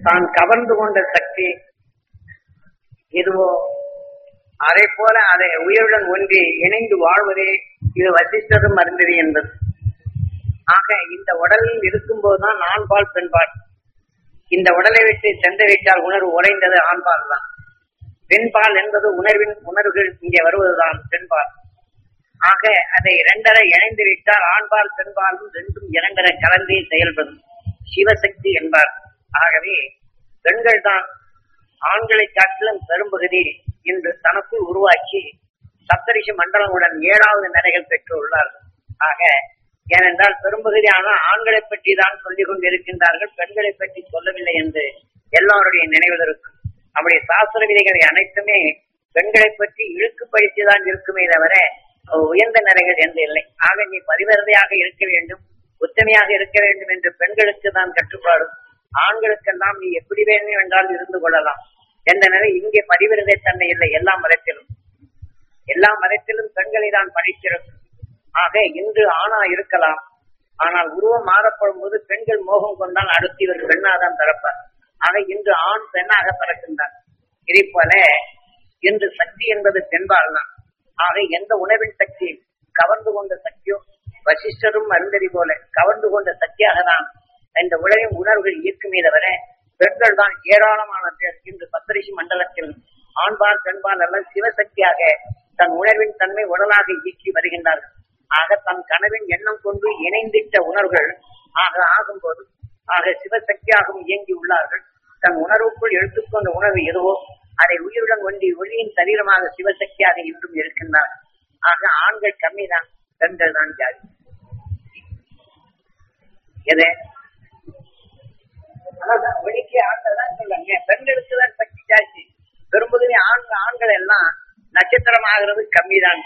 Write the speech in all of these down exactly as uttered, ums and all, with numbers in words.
தான் கவர்ந்து கொண்ட சக்தி இதுவோ அதை போல அதை உயிருடன் ஒன்றி இணைந்து வாழ்வதே இது வசிஷ்டரும் அருந்ததி என்பது. ஆக இந்த உடலில் இருக்கும் போதுதான் ஆண்பால் பெண்பால். இந்த உடலை விட்டு சென்று வைத்தால் உணர்வு உறைந்தது ஆண்பால் தான். பெண்பால் என்பது உணர்வின் உணர்வுகள் இங்கே வருவதுதான் பெண்பால். ஆக அதை இரண்டரை இணைந்து விட்டால் ஆண்பால் பெண்பாலும் ரெண்டும் இரண்டரை கலந்தே செயல்படும் சிவசக்தி என்பார். ஆகவே பெண்கள் தான் ஆண்களை காட்டிலும் பெரும்பகுதி இன்று தனக்குள் உருவாக்கி சப்தரிஷி மண்டலங்களுடன் ஏழாவது நிலைகள் பெற்றுள்ளார்கள். ஆக ஏனென்றால் பெரும்பகுதியான ஆண்களை பற்றி தான் சொல்லிக் கொண்டிருக்கின்றார்கள், பெண்களை பற்றி சொல்லவில்லை என்று எல்லாருடைய நினைவில் இருக்கும். நம்முடைய சாஸ்திர விதிகளை அனைத்துமே பெண்களை பற்றி இழுக்குப்படுத்திதான் இருக்குமே தவிர உயர்ந்த நிலைகள் என்று இல்லை. ஆக நீ பரிவரதையாக இருக்க வேண்டும், உத்தமையாக இருக்க வேண்டும் என்று பெண்களுக்கு தான் கட்டுப்பாடும். ஆண்களுக்கெல்லாம் நீ எப்படி வேண்டும் என்றால் இருந்து கொள்ளலாம் என்ற நிலை இங்கே பரிவிரதை தன்மை இல்லை. எல்லா மதத்திலும் எல்லா மதத்திலும் பெண்களை தான் படித்திருக்கும். ஆக இன்று ஆணா இருக்கலாம், ஆனால் உருவம் மாறப்படும் போது பெண்கள் மோகம் கொண்டால் அடுத்து இவர் பெண்ணாதான் பிறப்பார். ஆக இன்று ஆண் பெண்ணாக பிறக்கின்றார். இதே போல இன்று சக்தி என்பது பெண்பால் தான். ஆக எந்த உணவின் சக்தி கவர்ந்து கொண்ட சக்தியோ வசிஷ்டரும் அருந்ததி போல கவர்ந்து கொண்ட சக்தியாக தான் இந்த உலகின் உணர்வுகள் ஈர்க்குமே தவிர பெண்கள் தான் ஏராளமான பேர் இன்று சப்தரிஷி மண்டலத்தில் ஆண்பால் பெண்பால் அல்லது சிவசக்தியாக தன் உணர்வின் தன்மை உடலாக இயக்கி வருகின்றார்கள். ஆக தன் கனவின் எண்ணம் கொண்டு இணைந்திட்ட உணர்வுகள் ஆக ஆகும்போது ஆக சிவசக்தியாகவும் இயங்கி உள்ளார்கள். தன் உணர்வுக்குள் எடுத்துக்கொண்ட உணர்வு எதுவோ அதை உயிருடன் ஒன்றி ஒளியின் சரீரமாக சிவசக்தியாக இன்றும் இருக்கின்றார்கள். ஆக ஆண்கள் கம்மி தான், பெண்கள் தான் ஜாதி. எது ஒளிக்கு ஆண்கள் தான் சொல்லுங்க, பெண்களுக்கு தான் சக்தி ஜாஸ்தி. பெரும்பகுதி ஆண்கள் ஆண்கள் எல்லாம் நட்சத்திரம் ஆகிறது கம்மி தான்.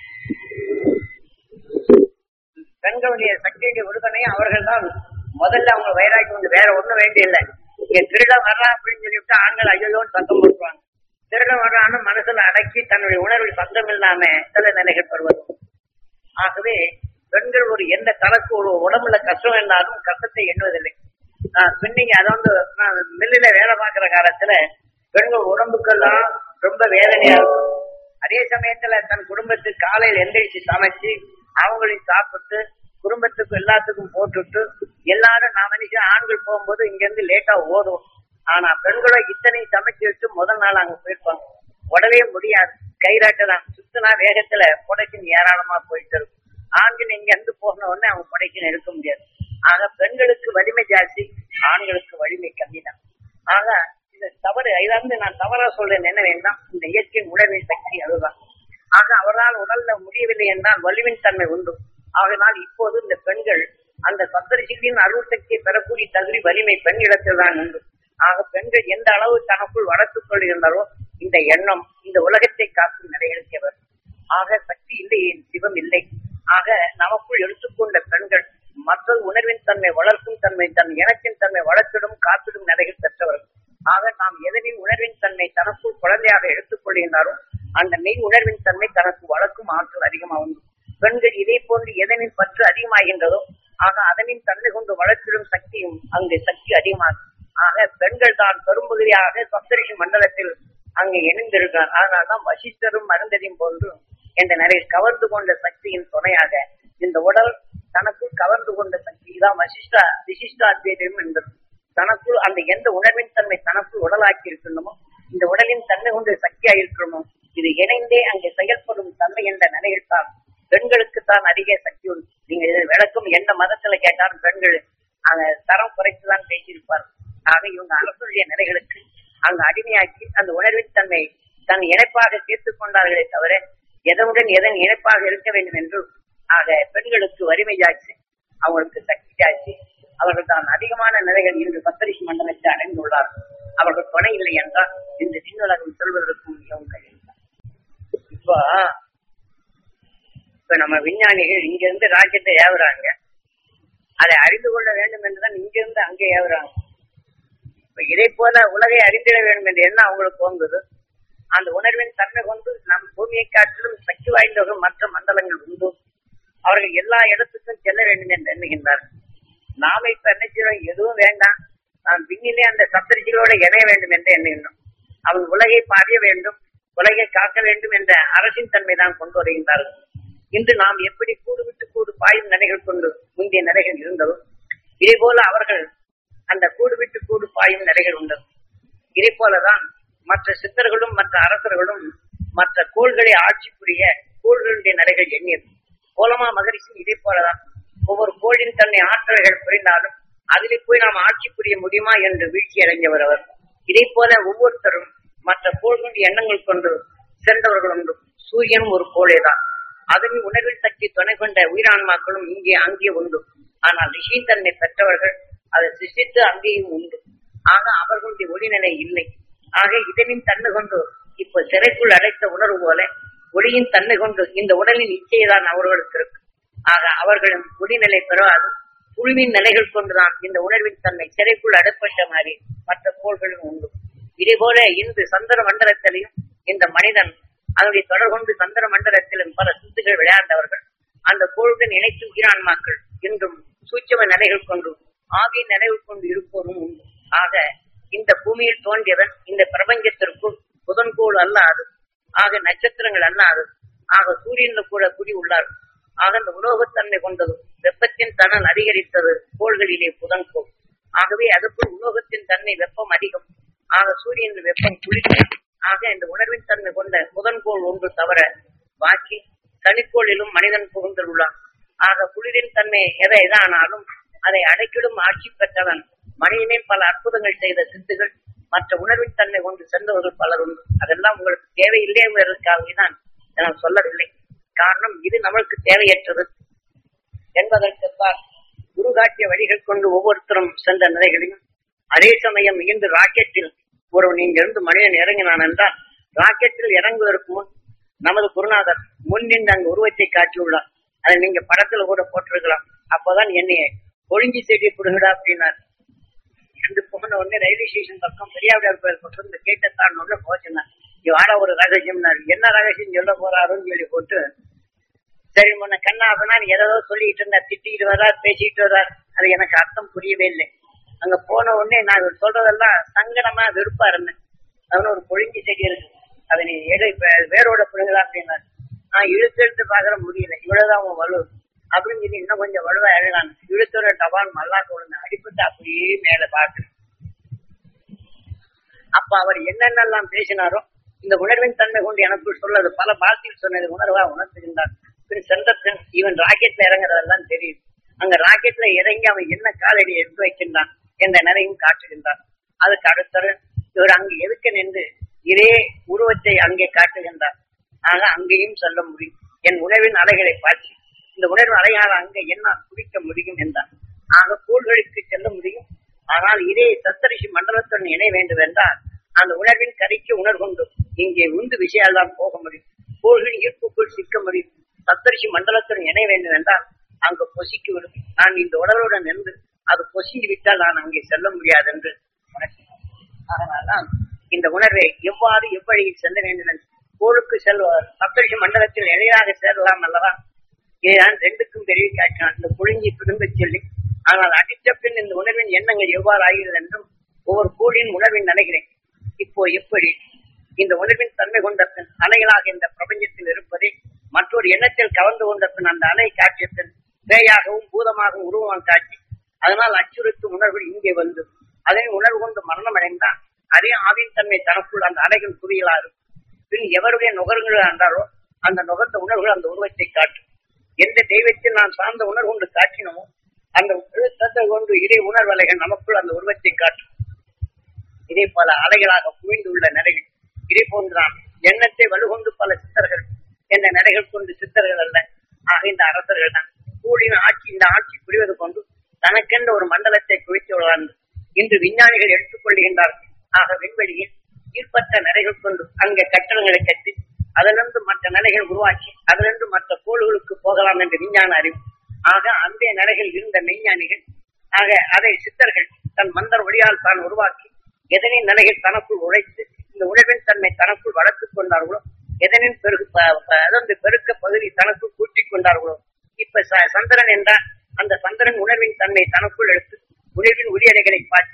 பெண்களுடைய சக்தியுடைய விடுதலை அவர்கள் தான் முதல்ல அவங்க வைராக்கி உண்டு, வேற ஒண்ணும் வேண்டிய இல்லை. இங்க திருடம் வர்றான் அப்படின்னு சொல்லிவிட்டு ஆண்கள் ஐயோன்னு சத்தம் போட்டுருவாங்க. திருடம் வர்றான்னு மனசுல அடக்கி தன்னுடைய உணர்வில் சத்தம் இல்லாம சில நிலைகள் பெறுவது. ஆகவே பெண்கள் ஒரு எந்த தனக்கு ஒரு உடம்புல கஷ்டம் இருந்தாலும் கஷ்டத்தை எண்ணுவதில்லை. பின்னிங்க அதை வந்து நான் மில்லில வேலை பார்க்கிற காலத்துல பெண்கள் உடம்புக்கெல்லாம் ரொம்ப வேதனையா இருக்கும். அதே சமயத்துல தன் குடும்பத்துக்கு காலையில் எந்திரிச்சு சமைச்சு அவங்களையும் சாப்பிட்டு குடும்பத்துக்கு எல்லாத்துக்கும் போட்டுட்டு எல்லாரும் நான் மனுஷன் ஆண்கள் போகும்போது இங்க இருந்து லேட்டா ஓடும். ஆனா பெண்களை இத்தனை சமைச்சு வச்சு முதல் நாள் அங்க போயிருப்பாங்க. உடவே முடியாது, கைராட்டதான் சுத்தினா வேகத்துல புடைக்குன்னு ஏராளமா போயிட்டு இருக்கும். ஆண்கள் இங்க இருந்து போன உடனே அவங்க புடைக்குன்னு எடுக்க முடியாது. ஆக பெண்களுக்கு வலிமை ஜாஸ்தி, ஆண்களுக்கு வலிமை கம்மி தான். ஆக இந்த தவறு இதாவது நான் தவறா சொல்றேன் என்ன வேண்டாம், இந்த இயற்கையின் உணர்வின் சக்தி அதுதான். ஆக அவரால் உடல்ல முடியவில்லை என்றால் வலிவின் தன்மை உண்டு. ஆகினால் இப்போது இந்த பெண்கள் அந்த சப்தரிஷிகளின் அருள் சக்தியை பெறக்கூடிய தகுதி வலிமை பெண் இடத்தில் தான் உண்டு. ஆக பெண்கள் எந்த அளவு தனக்குள் வளர்த்துக் கொள்கின்றாரோ இந்த எண்ணம் இந்த உலகத்தை காக்கும் நிலையெடுத்தவர். ஆக சக்தி இல்லை, சிவம் இல்லை. ஆக நமக்குள் எடுத்துக்கொண்ட பெண்கள் மக்கள் உணர்வின் தன்மை வளர்க்கும் தன்மை தன் இனத்தின் தன்மை வளர்த்திடும் காத்திடும் நிலைகள் பெற்றவர்கள். ஆக நாம் எதனின் உணர்வின் தன்மை தனக்குள் குழந்தையாக எடுத்துக் கொள்கின்றாரோ அந்த மெய் உணர்வின் தன்மை தனக்கு வளர்க்கும் ஆற்றல் அதிகமாகும். பெண்கள் இதே போன்று எதனின் பற்று அதிகமாகின்றதோ ஆக அதனின் தன்மை கொண்டு வளர்ச்சிடும் சக்தியும் அங்கு சக்தி அதிகமாகும். ஆக பெண்கள் தான் பெரும்பகுதியாக சப்தரிஷி மண்டலத்தில் அங்கு இணைந்திருக்கிறார். அதனால்தான் வசிஷ்டரும் அருந்ததியும் போன்று என்ற நிலையை கவர்ந்து கொண்ட சக்தியின் துணையாக இந்த உடல் தனக்குள் கவர்ந்து கொண்ட சக்தி தான் வசிஷ்டா விசிஷ்டாத்வைதம் என்பது. தனக்குள் அந்த எந்த உணர்வின் தன்மை தனக்குள் உடலாக்கி இருக்கணுமோ இந்த உடலின் தன்மை கொண்டு சக்தியா இருக்கணுமோ இது இணைந்தே அங்கே செயல்படும் தன்மை என்ற நிலையில் தான் பெண்களுக்கு தான் அதிக சக்தி உண்டு. நீங்க விளக்கும் எந்த மதத்துல கேட்டாலும் பெண்கள் அந்த தரம் குறைத்துதான் பேசியிருப்பார். ஆக இவங்க அரசுடைய நிலைகளுக்கு அங்கு அடிமையாக்கி அந்த உணர்வின் தன்மை தன் இணைப்பாக சேர்த்துக் கொண்டார்களே தவிர எதனுடன் எதன் இணைப்பாக இருக்க வேண்டும் என்று ஆக பெண்களுக்கு வலிமை ஜாஸ்தி, அவர்களுக்கு சக்தி ஜாஸ்தி. அவர்கள் தான் அதிகமான நிலைகள் இன்று சப்தரிஷி மண்டலத்தை அடைந்துள்ளார்கள். அவர்கள் துணை இல்லை என்றால் இந்த விண்ணுலகம் சொல்வதற்கு மிகவும் கழிவுதான். இப்போ இப்ப நம்ம விஞ்ஞானிகள் இங்கிருந்து ராக்கெட்டை ஏவுறாங்க, அதை அறிந்து கொள்ள வேண்டும் என்றுதான் இங்கிருந்து அங்கே ஏவுறாங்க. இப்ப இதே போல உலகை அறிந்திட வேண்டும் என்று என்ன அவங்களுக்கு தோன்றுது. அந்த உணர்வின் தன்மை கொண்டு நம் பூமியை காட்டிலும் சக்தி வாய்ந்தவர்கள் மற்ற மண்டலங்கள் உண்டு. அவர்கள் எல்லா இடத்துக்கும் செல்ல வேண்டும் என்று எண்ணுகின்றார். நாம இப்ப என்ன செய்யறோம், எதுவும் வேண்டாம், நான் விண்ணிலே அந்த சப்தரிஷிகளோட இணைய வேண்டும் என்று எண்ணுகின்றோம். அவன் உலகை பாதிய வேண்டும், உலகை காக்க வேண்டும் என்ற அரசின் தன்மை தான் கொண்டு வருகின்றார்கள். இன்று நாம் எப்படி கூடு விட்டு கூடு பாயும் நிலைகள் கொண்டு முந்தைய நிலைகள் இருந்ததோ இதே போல அவர்கள் அந்த கூடு விட்டு கூடு பாயும் நிலைகள் உண்டது. இதே போலதான் மற்ற சித்தர்களும் மற்ற அரசர்களும் மற்ற கோள்களை ஆட்சி புரிய கோள்களுடைய நிலைகள் எண்ணியது. கோலமா மகரிஷி இதே போலதான் ஒவ்வொரு கோளின் தன்னை ஆற்றல்கள் புரிந்தாலும் அதிலே போய் நாம் ஆட்சி புரிய முடியுமா என்று வீழ்ச்சி அடைஞ்சவர் அவர். இதே போல ஒவ்வொருத்தரும் மற்ற கோள்களுடைய எண்ணங்கள் கொண்டு சென்றவர்கள் உண்டு. சூரியனும் ஒரு கோளேதான். அதன் உணர்வில் சக்தி துணை கொண்ட உயிரான்மாக்களும் இங்கே அங்கே உண்டு. ஆனால் ரிஷியின் தன்மை பெற்றவர்கள் அதை சிருஷ்டித்து அங்கேயும் உண்டு. ஆக அவர்களுடைய ஒளிநிலை இல்லை. ஆக இதனின் தன்மை கொண்டு இப்ப சிறைக்குள் அடைத்த உணர்வு போல ஒளியின் தன்மை கொண்டு இந்த உடலின் இச்சைதான் அவர்களுக்கு இருக்கு. ஆக அவர்களின் ஒளிநிலை பெறாது புழுவின் நிலைகள் கொண்டுதான் இந்த உணர்வின் தன்மை சிறைக்குள் அடைப்பட்ட மாதிரி மற்ற கோள்களும் உண்டு. இதே போல இன்று சந்திர மண்டலத்திலையும் இந்த மனிதன் அதனுடைய தொடர் கொண்டு சந்திர மண்டலத்திலும் பல சித்துகள் விளையாண்டவர்கள் அந்த கோளுடன் இணைத்து உயிரான்மாக்கள் இன்றும் சூட்சம நிலைகள் கொண்டு ஆவியின் நிலைகள் கொண்டு இருப்போரும் உண்டு. ஆக இந்த பூமியில் தோன்றியவன் இந்த பிரபஞ்சத்திற்குள் புதன்கோள் அல்லாது, ஆக நட்சத்திரங்கள் அல்லாது, ஆக சூரியனில் கூட குடி உள்ளார். ஆக அந்த உலோகத்தன்மை கொண்டது வெப்பத்தின் தனல் அதிகரித்தது கோள்களிலே புதன்கோள். ஆகவே அதுக்குள் உலோகத்தின் தன்மை வெப்பம் அதிகம். ஆக சூரியனின் வெப்பம் குளிர்ச்சி. ஆக இந்த உணர்வின் தன்மை கொண்ட புதன்கோள் ஒன்று தவிர பாக்கி தனிக்கோளிலும் மனிதன் புகுந்துள்ளான். ஆக குளிரின் தன்மை எதை எதானாலும் அதை அடைக்கிடும் ஆட்சி பெற்றவன் மனிதனே பல அற்புதங்கள் செய்த சித்துகள் மற்ற உணர்வின் தன்மை கொண்டு சென்றவர்கள் பலர் உண்டு. அதெல்லாம் உங்களுக்கு தேவையில்லை என்பதற்காகவே தான் நான் சொல்லவில்லை. காரணம் இது நம்மளுக்கு தேவையற்றது என்பதற்குத்தான் குரு காட்டிய வழிகள் கொண்டு ஒவ்வொருத்தரும் சென்ற நிலைகளையும் அதே சமயம் இன்று ராக்கெட்டில் ஒரு நீங்க இருந்து மனிதன் இறங்கினான் என்றால் ராக்கெட்டில் இறங்குவதற்கு முன் நமது குருநாதர் முன் நின்று அங்கு உருவத்தை காட்டியுள்ளார். அதை நீங்க படத்துல கூட போட்டிருக்கலாம். அப்பதான் என்னைய ஒழுங்கி செடி கொடுங்கடா அப்படின்னார். என்று போன உடனே ரயில்வே ஸ்டேஷன் பக்கம் பெரியாவிடார் கோயில் பக்கம் இந்த கேட்ட தான் ஒண்ணு போச்சுனார். வாடா ஒரு ரகசியம்னாரு. என்ன ரகசியம் சொல்ல போறாருன்னு சொல்லி போட்டு சரி முன்ன கண்ணா அப்படின்னா ஏதோ சொல்லிட்டு இருந்தார், திட்டிட்டு வர்றார், பேசிட்டு வர்றார். அது எனக்கு அர்த்தம் புரியவே இல்லை. அங்க போன உடனே நான் சொல்றதெல்லாம் சங்கடமா வெறுப்பா இருந்தேன். அவனு ஒரு பொழுங்கி செடி இருக்கு, அதை நீ எடு வேரோட புழுங்கலாம் அப்படின்னாரு. நான் இழுத்து எடுத்து பாக்குற முடியல, இவ்வளவுதான் அவன் வலு அப்படின்னு சொல்லி இன்னும் கொஞ்சம் வலுவா எழுதாங்க. இழுத்தோட டபால் மல்லா கொழுந்து அடிப்பட்டு அப்படியே மேல பாக்குறேன். அப்ப அவர் என்னென்னலாம் பேசினாரோ இந்த உணர்வின் தன்மை கொண்டு எனக்கு சொல்லது பல பாட்டில் சொன்னது உணர்வா உணர்த்துகின்றார். பின் சென்றத்தின் இவன் ராக்கெட்ல இறங்குறதெல்லாம் தெரியுது. அங்க ராக்கெட்ல இறங்கி அவன் என்ன காலடி எடுத்து வைக்கின்றான் என்ற நிறையும் காட்டுகின்றான். அதுக்கு அடுத்தது இவர் அங்கு எதுக்க நின்று இதே உருவத்தை அங்கே காட்டுகின்றார். ஆக அங்கேயும் சொல்ல முடியும். என் உணர்வின் அலைகளை பார்த்து இந்த உணர்வு அலையால் அங்கே என்ன குடிக்க முடியும் என்றார். ஆக கோள்களுக்கு செல்ல முடியும். ஆனால் இதே சப்தரிஷி மண்டலத்துடன் இணைய வேண்டும் என்றால் அந்த உணர்வின் கரைக்கு உணர்கொண்டு இங்கே உந்து விஷயால்தான் போக முடியும். கோள்களின் ஈர்ப்புக்குள் சிக்க முடியும். சப்தரிஷி மண்டலத்துடன் இணைய வேண்டும் என்றால் அங்கு பொசிக்கு விடும். நான் இந்த உடலுடன் நின்று அது பொசிங்கி விட்டால் நான் அங்கே செல்ல முடியாது என்று உணர்கிறேன். அதனால்தான் இந்த உணர்வை எவ்வாறு எவ்வழியில் செல்ல வேண்டும் என்று கோளுக்கு செல்வார் சப்தரிஷி மண்டலத்தில் எளிதாக சேரலாம் அல்லவா? இதுதான் ரெண்டுக்கும் பெரிய காட்சினான். இந்த குழுங்கி திரும்ப சொல்லி ஆனால் அடித்த பின் இந்த உணர்வின் எண்ணங்கள் எவ்வாறு ஆகிறது என்றும் ஒவ்வொரு கோளின் உணர்வின் நினைக்கிறேன். இப்போ எப்படி இந்த உணர்வின் தன்மை கொண்ட பின் அலைகளாக இந்த பிரபஞ்சத்தில் இருப்பதை மற்றொரு எண்ணத்தில் கலந்து கொண்ட பின் அந்த அலை காட்சிய பின் பேயாகவும் பூதமாகவும் உருவம் காட்சி அதனால் அச்சுறுத்தும் உணர்வு இங்கே வந்து அதனை உணர்வு கொண்டு மரணம் அடைந்தான். அதே ஆவின் தன்மை தனக்குள் அந்த அலைகள் குவியலா இருக்கும். பின் எவருடைய நுகர்வுகள் என்றாரோ அந்த நுகர்ந்த உணர்வுகள் அந்த உருவத்தை காட்டும். எந்த தெய்வத்தில் நான் சார்ந்த உணர்வு கொண்டு காட்டினமோ அந்த எழுத்தத்தை கொண்டு இதே உணர்வலைகள் நமக்குள் அந்த உருவத்தை காட்டும். இதே பல அலைகளாக குவிந்துள்ள நிலைகள். இதே போன்றுதான் எண்ணத்தை வலுகொண்டு பல சித்தர்கள் என்ற நிலைகள் கொண்டு சித்தர்கள் அல்ல, ஆக இந்த அரசர்கள் தான் கூடின ஆட்சி. இந்த ஆட்சி புரிவது கொண்டு தனக்கென்ற ஒரு மண்டலத்தை குவித்து வளர்ந்து இன்று விஞ்ஞானிகள் எடுத்துக் கொள்கின்றார்கள். ஆக விண்வெளியில் ஈர்ப்பற்ற நிலைகள் கொண்டு அங்கே கட்டடங்களை கட்டி அதிலிருந்து மற்ற நிலைகள் உருவாக்கி அதிலிருந்து மற்ற கோள்களுக்கு போகலாம் என்று விஞ்ஞான அறிவு. ஆக அந்த நிலைகள் இருந்த மெய்ஞானிகள் ஆக அதை சித்தர்கள் தன் மந்தர் வழியால் தான் உருவாக்கி எதனின் நிலைகள் தனக்குள் உழைத்து இந்த உணர்வின் தன்மை தனக்குள் வளர்த்துக் கொண்டார்களோ எதனின் பெருக்கு அதன் பெருக்க பகுதி தனக்குள் கூட்டிக் கொண்டார்களோ இப்ப சந்திரன் என்றால் அந்த சந்திரன் உணர்வின் தன்மை தனக்குள் எடுத்து உணர்வின் உரியலைகளை பார்த்து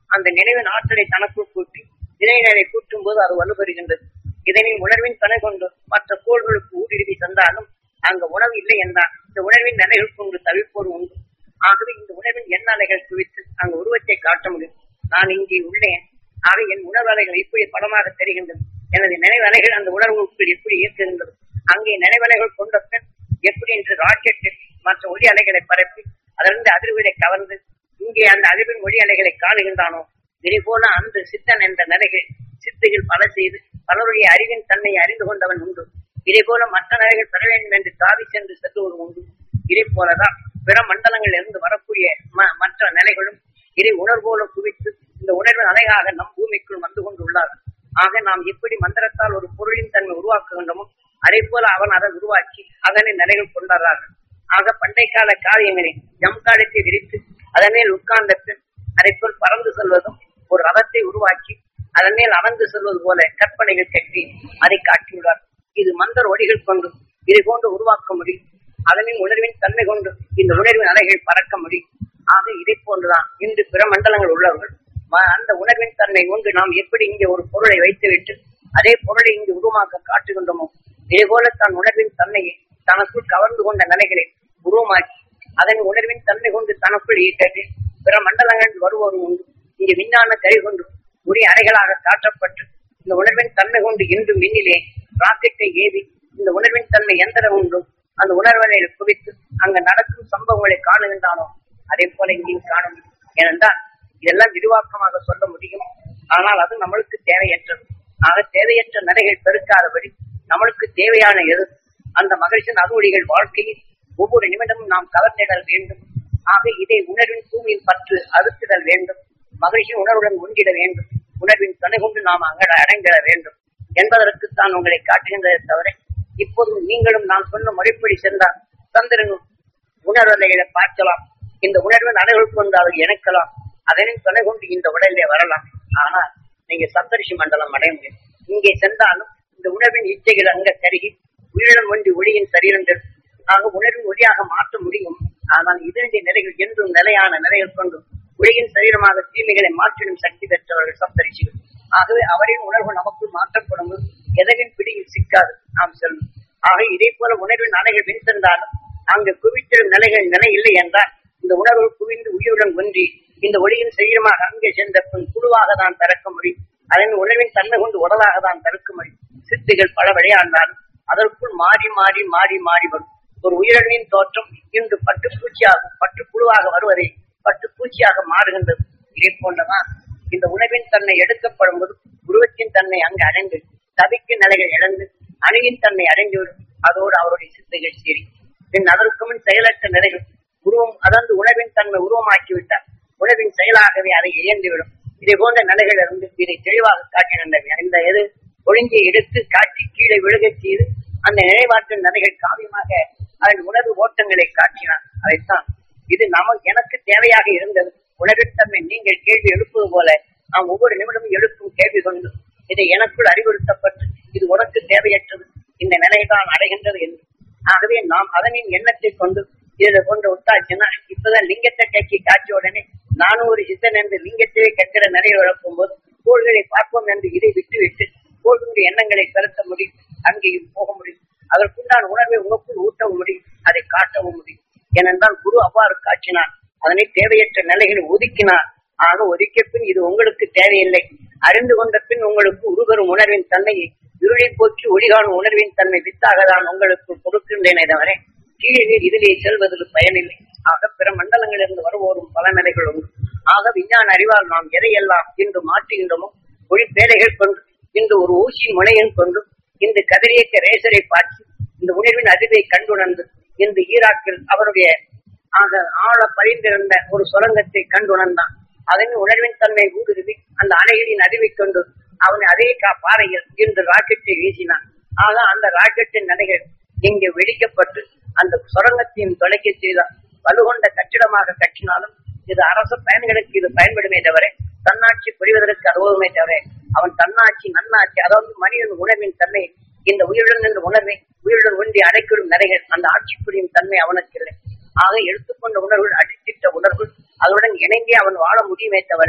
அந்த நினைவின் ஆற்றலை தனக்குள் கூட்டி இறைநிலை கூட்டும் போது அது வலுப்பெறுகின்றது. இதனை உணர்வின் துணை கொண்டு மற்ற கோள்களுக்கு ஊடுருவி சென்றாலும் அங்கு உணவு இல்லை என்றால் இந்த உணர்வின் நிலைகள் கொண்டு தவிர்ப்போர் உண்டு. ஆகவே இந்த உணர்வின் எண்ண அலைகள் குவித்து அங்கு உருவத்தை காட்ட முடியும். நான் இங்கே உள்ளேன், ஆக என் உணர்வு அலைகள் இப்படி படமாக தெரிகின்றது. எனது நினைவலைகள் அந்த உணர்வுக்குள் எப்படி இயக்குகின்றது. அங்கே நினைவலைகள் கொண்ட பின் எப்படி என்று ராக்கெட்டில் மற்ற ஒளி அலைகளை பரப்பி அதிலிருந்து அதிர்வுகளை கவர்ந்து இங்கே அந்த அதிர்வின் ஒளி அலைகளை காணுகின்றானோ இதே போல அந்த சித்தன் என்ற நிலைகள் சித்துகள் பல செய்து பலருடைய அறிவின் தன்மையை அறிந்து கொண்டவன் உண்டு. இதே போல மற்ற நிலைகள் பெற வேண்டும் என்று தாவி சென்று செல்லுவது உண்டு. இதே போலதான் பிற மண்டலங்களில் இருந்து வரக்கூடிய மற்ற நிலைகளும் இதை உணர்வோடு குவித்து இந்த உணர்வின் அலையாக நம் பூமிக்குள் வந்து கொண்டுள்ளார்கள். ஆக நாம் எப்படி மந்திரத்தால் ஒரு பொருளின் தன்மை உருவாக்குகின்றமோ அதே போல அவன் அதை உருவாக்கி அதனை நிலைகள் கொண்டாடுறார்கள். ஆக பண்டை கால காரியங்களை ஜம் காலத்தை விரித்து அதன் மேல் உட்கார்ந்த பின் அதை போல் பறந்து செல்வதும் ஒரு ரதத்தை உருவாக்கி அதன் மேல் அமர்ந்து செல்வது போல கற்பனைகள் கட்டி அதை காட்டியுள்ளார். இது மந்திர ஒடிகள் கொண்டு இதை கொண்டு உருவாக்க முடியும். அதனின் உணர்வின் தன்மை கொண்டு இந்த உணர்வின் அலைகள் பறக்க முடியும். ஆக இதை போன்றுதான் இன்று பிற மண்டலங்கள் உள்ளவர்கள் அந்த உணர்வின் தன்மை கொண்டு நாம் எப்படி இங்கே ஒரு பொருளை வைத்துவிட்டு அதே பொருளை இங்கு உருவாக்க காட்டுகின்றோமோ இதே போல தான் உணர்வின் தன்மையை தனக்குள் கவர்ந்து கொண்ட நிலைகளை உருவமாக்கி அதன் உணர்வின் தன்மை கொண்டு தனக்குள் ஈட்டது பிற மண்டலங்கள் வருவோரும் உண்டு. இங்கே விஞ்ஞான கை கொண்டு உரிய அறைகளாக காட்டப்பட்டு இந்த உணர்வின் தன்மை கொண்டு இன்றும் விண்ணிலே ராக்கெட்டை ஏவி இந்த உணர்வின் தன்மை எந்திரம் உண்டும் அந்த உணர்வலை குவித்து அங்கு நடக்கும் சம்பவங்களை காணுகின்றானோ அதே போல இங்கேயும் காண முடியும். ஏனென்றால் இதெல்லாம் விரிவாக்கமாக சொல்ல முடியும். ஆனால் அது நம்மளுக்கு தேவையற்றது. ஆக தேவையற்ற நிலைகள் பெருக்காதபடி நம்மளுக்கு தேவையான எது அந்த மகிழ்ச்சியின் அறுவடைகள் வாழ்க்கையில் ஒவ்வொரு நிமிடமும் நாம் கவர்ந்திடல் வேண்டும். ஆக இதை உணர்வின் பூமியில் பற்று அறுத்திடல் வேண்டும். மகிழ்ச்சியின் உணர்வுடன் ஒன்றிட வேண்டும். உணர்வின் துணை கொண்டு நாம் அங்கட அடைந்திட வேண்டும் என்பதற்குத்தான் உங்களை காட்டுகின்றதை தவிர இப்போதும் நீங்களும் நான் சொன்ன முறைப்படி சென்றால் சந்திரனும் உணர்வலைகளை பார்க்கலாம். இந்த உணர்வின் அலைகள் கொண்டு அதை இணைக்கலாம். அதனின் துணை கொண்டு இந்த உடலிலே வரலாம். ஆனால் நீங்க சப்தரிஷி மண்டலம் அடைய முடியும். இங்கே சென்றாலும் இந்த உணர்வின் இச்சைகள் அங்க கருகி உயிரினம் ஒன்றி ஒளியின் சரீரங்கள் ஆக உணர்வின் ஒளியாக மாற்ற முடியும். ஆனால் இதனுடைய நிலைகள் என்றும் நிலையான நிலைகள் கொண்டு ஒளியின் சரீரமாக தீமைகளை மாற்றிடும் சக்தி பெற்றவர்கள் சப்தரிஷிகள். ஆகவே அவரின் உணர்வு நமக்குள் மாற்றப்படும் எதனின் பிடியில் சிக்காது நாம் செல்லும். ஆக இதே போல உணர்வின் அலைகள் பின் சென்றாலும் அங்கு குவித்திடும் நிலைகள் நிலை இல்லை என்றால் இந்த உணர்வு குவிந்து உயிருடன் ஒன்றி இந்த ஒளியின் சரீரமாக அங்கே சென்ற பின் குழுவாக தான் திறக்க முடியும். அதன் உணர்வின் தன்மை கொண்டு உடலாக தான் திறக்க முடியும். சித்துகள் பல விளையாண்டாலும் அதற்குள் மாறி மாறி மாறி மாறி வரும். ஒரு உயிரினின் தோற்றம் இன்று பட்டுப்பூச்சியாக பட்டுப்புழுவாக வருவதை பட்டுப்பூச்சியாக மாறுகின்றது. இதே போன்றதான் இந்த உணவின் தன்மை எடுக்கப்படும் போது உருவத்தின் தன்மை அங்கு அடைந்து தவிக்கு நிலைகள் இழந்து அணுவின் தன்மை அடைந்துவிடும். அதோடு அவருடைய சித்தைகள் சரி பின் அதற்கு முன் செயலற்ற நிலைகள் உருவம் அதாவது உணவின் தன்மை உருவமாக்கிவிட்டார். உணவின் செயலாகவே அதை இழந்துவிடும். இதே போன்ற நிலைகள் இருந்து இதை தெளிவாக காட்டின இந்த எது ஒழுங்கியை எடுத்து காட்டி கீழே விழுகச் செய்து அந்த நினைவாற்றல் நிலைகள் காவியமாக அதன் உணர்வு ஓட்டங்களை காட்டினார். அதைத்தான் இது நம எனக்கு தேவையாக இருந்தது. உணர்வின் தன்மை நீங்கள் கேள்வி எழுப்புவது போல நாம் ஒவ்வொரு நிமிடமும் எழுப்பும் கேள்வி கொண்டு இதை எனக்குள் அறிவுறுத்தப்பட்டு இது உனக்கு தேவையற்றது இந்த நிலைதான் அடைகின்றது என்று. ஆகவே நாம் அதனின் எண்ணத்தை கொண்டு இதுல கொண்டு விட்டாச்சுன்னா இப்பதான் லிங்கத்தை கட்சி காட்சி உடனே நானும் ஒரு சித்தன் என்று லிங்கத்தையே கட்டிட நிறைய இழக்கும் போது கோள்களை பார்ப்போம் என்று இதை விட்டுவிட்டு கோள்களுடைய எண்ணங்களை செலுத்த முடியும். அங்கேயும் போக முடியும். அதற்குண்டான உணர்வை உனக்குள் ஊட்டவும் முடியும். அதை காட்டவும் முடியும். ஏனென்றால் குரு அவ்வாறு காட்டினார். அதனை தேவையற்ற நிலைகளை ஒதுக்கினார். ஆக ஒதுக்கிய பின் இது உங்களுக்கு தேவையில்லை. அறிந்து கொண்ட பின் உங்களுக்கு உருவரும் உணர்வின் தன்மையை இருளை போக்கி ஒளிகாணும் உணர்வின் தன்மை வித்தாக தான் உங்களுக்கு கொடுக்கின்றேனே தவிர கீழே இதிலே செல்வதில் பயனில்லை. ஆக பிற மண்டலங்களிலிருந்து வருவோரும் பல நிலைகள் உண்டு. ஆக விஞ்ஞான அறிவால் நாம் எதையெல்லாம் இன்று மாற்றுகின்றோமோ ஒளி பேடைகள் கொண்டு இன்று ஒரு ஊசி முனையின் கொண்டு இந்த கதிரியக்க ரேசரை பார்த்து இந்த உணர்வின் அறிவை கண்டுணர்ந்து இந்த ஈராக்கில் அவருடைய ஆக ஆழ பறிந்திருந்த ஒரு சுரங்கத்தை கண்டுணர்ந்தான். அதன் உணர்வின் தன்மை ஊடுருவி அந்த அலைகளின் அறிவை கொண்டு அவனை அதே கா பாறையில் இன்று ராக்கெட்டை வீசினான். ஆக அந்த ராக்கெட்டின் நிலைகள் இங்கே வெடிக்கப்பட்டு அந்த சுரங்கத்தையும் தொலைக்க செய்தான். வலுகொண்ட கட்டிடமாக கட்டினாலும் இது அரசு பயன்களுக்கு இது பயன்படுமே தவிர தன்னாட்சி புரிவதற்கு அனுபவமே தவிர அவன் தன்னாட்சி நன்னாட்சி அதாவது மனிதன் உணர்வின் தன்மை இந்த உயிருடன் என்ற உணர்வை உயிருடன் ஒன்றி அடைக்கிடும் நிலைகள் அந்த ஆட்சி புரியும் தன்மை அவனுக்கு இல்லை. ஆக எடுத்துக்கொண்ட உணர்வுகள் அடித்திட்ட உணர்வு அதனுடன் இணங்கி அவன் வாழ முடியுமே தவிர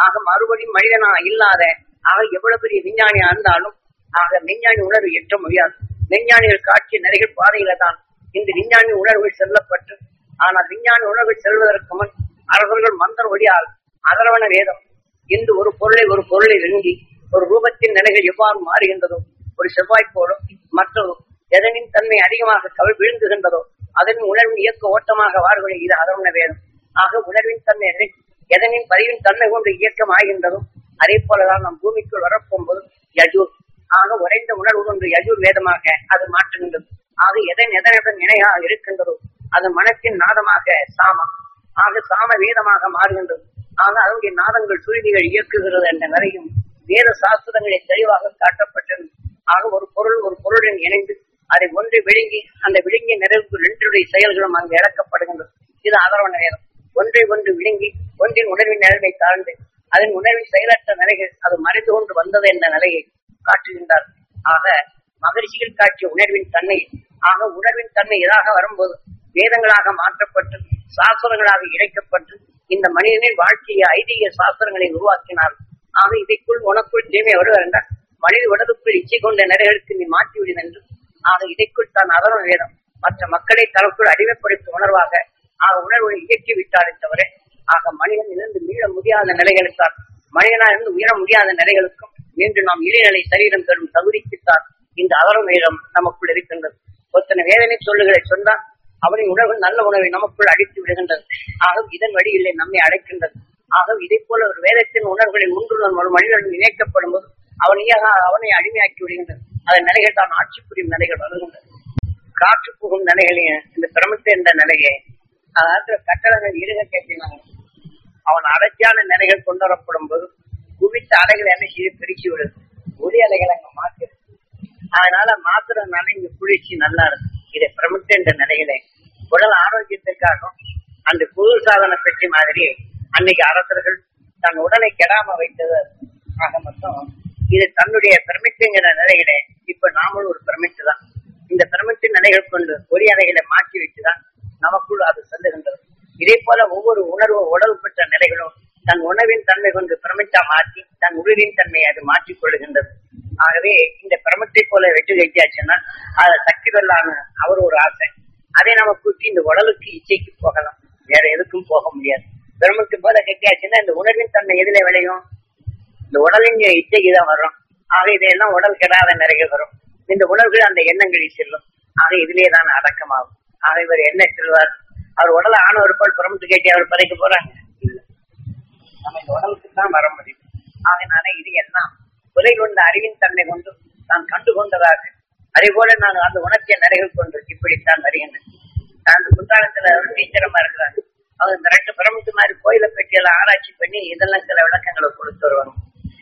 ஆக மறுபடியும் மனிதனா இல்லாத ஆக எவ்வளவு பெரிய விஞ்ஞானியா இருந்தாலும் ஆக விஞ்ஞானி உணர்வு எட்ட முடியாது. விஞ்ஞானிகள் காட்சிய நிறைய பாதையில தான் இந்த விஞ்ஞானி உணர்வுகள் செல்லப்பட்டு, ஆனால் விஞ்ஞானி உணர்வுகள் செல்வதற்கு முன் அவர்கள் மந்திர ஒளியால் அதரவண வேதம் இன்று ஒரு பொருளை ஒரு பொருளை விழுங்கி ஒரு ரூபத்தின் நிலைகள் எவ்வாறு மாறுகின்றதோ, ஒரு செவ்வாய் போலும் மற்றதோ எதனின் தன்மை அதிகமாக கவி விழுங்குகின்றதோ அதன் உணர்வின் இயக்க ஓட்டமாக வார்களை இது அதரவண வேதம். ஆக உணர்வின் தன்மை எதனின் பதிவின் தன்மை கொண்டு இயக்கம் ஆகின்றதோ அதே போலதான் நம் பூமிக்குள் வரப்போகும்போது யஜூர் ஆக உறைந்த உணர்வு கொண்டு யஜூர் வேதமாக அது மாற்றுகின்றது. ஆக எதன் எதனுடன் இணையாக இருக்கின்றதோ அது மனத்தின் நாதமாக சாம ஆக சாம வேதமாக மாறுகின்றது. ஆக அதனுடைய நாதங்கள் சுருதிகள் இயக்குகிறது என்ற நிறையும் வேத சாஸ்திரங்களில் தெளிவாக காட்டப்பட்டது. ஆக ஒரு பொருள் ஒரு பொருளுடன் இணைந்து அதை ஒன்றை விழுங்கி அந்த விழுங்கிய நிறைவுக்கு ரெண்டுடைய செயல்களும் அங்கு இழக்கப்படுகின்றது. இது அதரவண வேதம். ஒன்றை ஒன்று விழுங்கி ஒன்றின் உணர்வின் நிலைமை தாழ்ந்து அதன் உணர்வின் செயலற்ற நிலைகள் அது மறைந்து கொண்டு வந்தது என்ற நிலையை காட்டுகின்றார். ஆக மகரிஷிகள் காட்சிய உணர்வின் தன்மை ஆக உணர்வின் தன்மை எதாக வரும்போது வேதங்களாக மாற்றப்பட்டு சாஸ்திரங்களாக இணைக்கப்பட்டு இந்த மனிதனின் வாழ்க்கையை ஐதீக சாஸ்திரங்களை உருவாக்கினார். ஆக இதைக்குள் உனக்குள் தீமை வருவார் என்றால் மனித உடலுக்குள் இச்சை கொண்ட நிலைகளுக்கு நீ மாற்றிவிடும் என்று ஆக இதைக்குள் தான் அதர்வ வேதம் மற்ற மக்களை தனக்குள் அடிமைப்படுத்தும் உணர்வாக ஆக உணர்வுகளை இயக்கி விட்டாரே தவிர ஆக மனிதன் இருந்து மீள முடியாத நிலைகளுக்கால் மனிதனா இருந்து உயர முடியாத நிலைகளுக்கும் மீண்டும் நாம் இளைநிலை சரீரம் பெறும் தகுதிக்குத்தான் இந்த அதர்வ வேதம் நமக்குள் இருக்கின்றது. ஒருத்தனை வேதனை சொல்லுகளை சொன்னால் அவனின் உணர்வு நல்ல உணவை நமக்குள் அடித்து விடுகின்றது. ஆக இதன் வழியிலே நம்மை அடைக்கின்றது. ஆக இதை போல ஒரு வேதத்தின் உணர்வுகளின் ஒன்றுடன் ஒரு மனிதன் இணைக்கப்படும் போது அவனையாக அவனை அடிமையாக்கி விடுகின்றது. அதன் நிலைகள் தான் ஆட்சி புரியும் நிலைகள் வருகின்றது. காற்று புகும் நிலைகளையும் இந்த பிரமித்த என்ற நிலையை அதாவது கட்டடங்கள் இருக கேட்டினாங்க. அவன் அடர்ச்சியான நிலைகள் கொண்டு வரப்படும் போது குவித்த அலைகளை என்ன செய்து பிரிச்சு விடுது, ஒளி அலைகளை அங்க மாற்றுது. அதனால மாத்துறதுனால இங்க குளிர்ச்சி நல்லா இருக்கு. இதை பிரமித்த என்ற நிலையிலே உடல் ஆரோக்கியத்திற்காகவும் அந்த குளிர் சாதன பெட்டி மாதிரி அன்னைக்கு அரசர்கள் தன் உடலை கெடாம வைத்தது. ஆக மொத்தம் இது தன்னுடைய பிரமித்துங்கிற நிலையிலே இப்ப நாமளும் ஒரு பிரமித்து தான். இந்த பிரமித்தின் நிலைகள் கொண்டு ஒளி அலைகளை மாற்றி வச்சுதான் நமக்குள் அது செல்லுகின்றது. இதே போல ஒவ்வொரு உணர்வு உடல் பெற்ற நிலைகளும் தன் உணவின் தன்மை கொண்டு பிரமித்தா மாற்றி தன் உருவின் தன்மையை அது மாற்றிக் கொள்ளுகின்றது. ஆகவே இந்த பிரமத்தை போல வெற்றி வைக்காச்சுன்னா அதை சக்தி பெறலான அவர் ஒரு ஆசை. அதை நம்ம கூட்டி இந்த உடலுக்கு இச்சைக்கு போகலாம், வேற எதுக்கும் போக முடியாது. பிரமத்து போல கட்டியாச்சுன்னா இந்த உணர்வின் தன்மை எதுல விளையும், இந்த உடலின் இச்சைக்கு தான் வரும். ஆக இதையெல்லாம் உடல் கெடாத நிறைகள் வரும். இந்த உணர்வுகள் அந்த எண்ணங்களில் செல்லும். ஆக இதிலே தான் அடக்கமாகும். ஆக இவர் என்ன செல்வார், அவர் உடலை ஆன ஒரு பால் பிரமத்து கேட்டி அவர் பதைக்க போறாங்க இல்லை, நம்ம இந்த உடலுக்கு தான் வர முடியும். ஆகினால இது எல்லாம் உலை கொண்ட அறிவின் தன்மை கொண்டு நான் கண்டு கொண்டதாக அதே போல நான் அந்த உணர்ச்சிய நிறைகள் கொண்டு இப்படித்தான் வருகின்றேன். நான் அந்த குற்றாலத்துல டீச்சரமா இருக்கிறாங்க. அவங்க இந்த ரெண்டு பிரமித்து மாதிரி கோயிலை பெட்டியெல்லாம் ஆராய்ச்சி பண்ணி இதெல்லாம் சில விளக்கங்களை கொடுத்து வருவாங்க.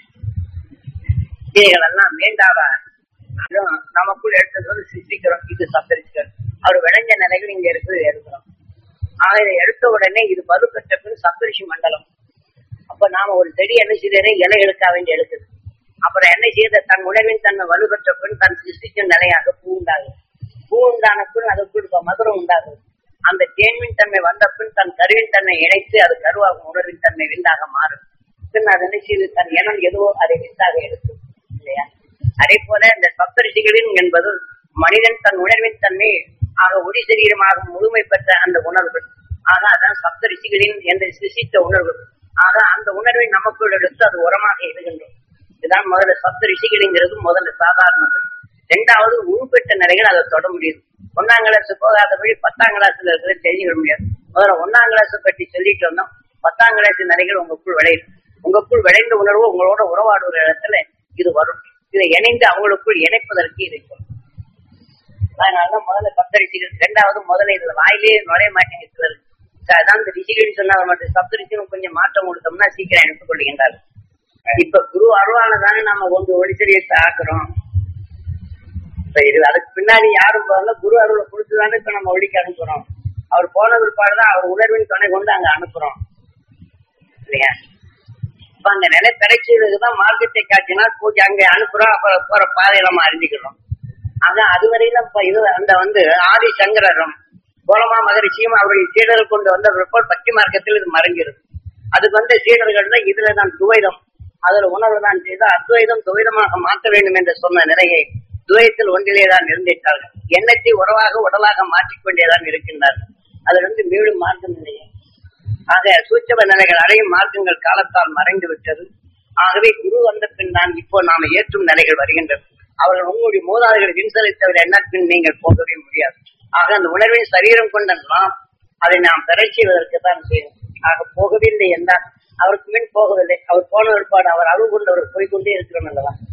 இதைகளெல்லாம் வேண்டாவா நமக்குள் எடுத்தது வந்து சித்திக்கிறோம். இது சப்தரிச்சுக்கிறோம். அவர் விளைஞ்ச நிலைகள் இங்க இருக்குது எடுக்கிறோம். ஆக இதை எடுத்த உடனே இது வலுப்பெற்ற பின் சப்தரிஷி மண்டலம். அப்ப நாம ஒரு செடி என்ன செய்தே இலைகளுக்காக வேண்டி எடுக்குது. அப்புறம் என்ன செய்த தன் உணவின் தன்னை வலுப்பெற்ற பின் தன் சிருஷ்டிக்கும் நிலையாக பூ உண்டாகுது. பூ உண்டான பின் அதுக்குள் மதுரம் உண்டாகுது. அந்த தேன்மின் தன்மை வந்த பின் தன் கருவின் தன்னை இணைத்து அது கருவாகும் உணர்வின் தன்மை விந்தாக மாறும். பின் அது என்ன செய்து தன் இனம் எதுவோ அதை விந்தாக எடுக்கும் இல்லையா. அதே போல இந்த சப்தரிஷிகளின் என்பது மனிதன் தன் உணர்வின் தன்மை ஆக ஒளி சரீரமாக முழுமை பெற்ற அந்த உணர்வுகள். ஆக அதான் சப்தரிஷிகளின் என்று சிருஷ்டித்த உணர்வு. ஆக அந்த உணர்வை நமக்குள் எடுத்து அது உரமாக எழுகின்றோம். இதுதான் முதல்ல சப்த ரிஷிகளிங்கிறது முதல்ல சாதாரணது. இரண்டாவது உருப்பெற்ற நிலைகள் அதை தொட முடியுது. ஒன்னாம் கிளாஸ் போகாத வழி பத்தாம் கிளாஸ்ல இருக்கிறது தெரிஞ்சுக்க முடியாது. முதல்ல ஒன்னாம் கிளாஸ் பற்றி சொல்லிட்டு வந்தோம். பத்தாம் கிளாஸ் நிலைகள் உங்களுக்குள் விளையுது. உங்களுக்குள் விளைந்த உணர்வு உங்களோட உறவாடுற இடத்துல இது வரும். இதை இணைந்து அவங்களுக்குள் இணைப்பதற்கு இதை சொல்லும். அதனாலதான் முதல்ல சப்த ரிஷிகள். இரண்டாவது முதல்ல இதுல வாயிலே நுழைய மாட்டேங்கிறது. அதான் இந்த ரிஷிகள் சொன்னாங்க மட்டும் சப்த ரிஷிகளும் கொஞ்சம் மாற்றம் கொடுத்தோம்னா சீக்கிரம் எடுத்துக் கொள்கின்றார்கள். இப்ப குரு அருளானதானே நம்ம ஒன்று ஒளிச்சரியத்தை ஆக்குறோம். இது அதுக்கு பின்னாடி யாரும் போகல, குரு அருளை கொடுத்துதானே இப்ப நம்ம ஒளிக்கு அனுப்புறோம். அவர் போன பிற்பாடுதான் அவர் உணர்வின் துணை கொண்டு அங்க அனுப்புறோம் இல்லையா. இப்ப அந்த நிலை கிடைச்சதுக்குதான் மார்க்கத்தை காட்டினா பூஜை அங்க அனுப்புறோம். அப்புறம் போற பாதையில நம்ம அறிஞ்சிக்கிறோம். அதான் அதுவரையில இப்ப இது அந்த வந்து ஆதி சங்கரரும் கோலமா மகரிஷியும் அவருடைய சீடர்கள் கொண்டு வந்த பிற்பாடு பக்தி மார்க்கத்தில் இது மறைஞ்சிருக்கு. அதுக்கு வந்த சீடர்கள் தான் இதுலதான் துவைதம், அதுல உணர்வுதான் செய்து அத்வைதம் துவைதமாக மாற்ற வேண்டும் என்று சொன்ன நிலையை துவைதத்தில் ஒன்றிலேதான் இருந்திருக்கார்கள். எண்ணத்தை உறவாக உடலாக மாற்றிக்கொண்டேதான் இருக்கின்றார்கள். அதுல இருந்து மீண்டும் மார்க்கம் நிலையை ஆக சூட்சம நிலைகள் அடையும் மார்க்கங்கள் காலத்தால் மறைந்து விட்டது. ஆகவே குரு வந்த பின் தான் இப்போ நாம ஏற்றும் நிலைகள் வருகின்றது. அவர்கள் உங்களுடைய மூதாதைகள் விண்சலித்தவர் எண்ணத்தின் நீங்கள் போகவே முடியாது. ஆக அந்த உணர்வின் சரீரம் கொண்ட நாம் அதை நாம் பெற செய்வதற்கு தான் செய்யணும். ஆக போகவில்லை என்றால் அவருக்கு மின் போகவில்லை. அவர் போன ஏற்பாடு அவர் அருள் கொண்டவர் போய்கொண்டே இருக்கிறோம் அல்லவா.